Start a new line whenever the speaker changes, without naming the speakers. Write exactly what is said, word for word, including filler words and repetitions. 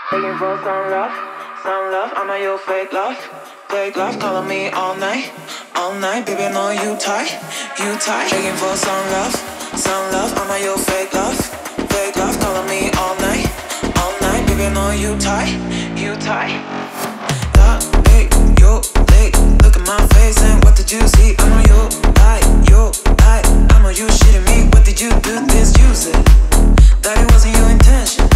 Begging for some love, some love. I know you fake love, fake love. Calling me all night, all night. Baby, I know you tight, you tight. Begging for some love, some love. I know you fake love, fake love. Calling me all night, all night. Baby, I know you tight, you tight. Yeah, hey, you late. Look at my face and what did you see? I know you lie, you lie. I know you shitting me. What did you do? This use it. That it wasn't your intention.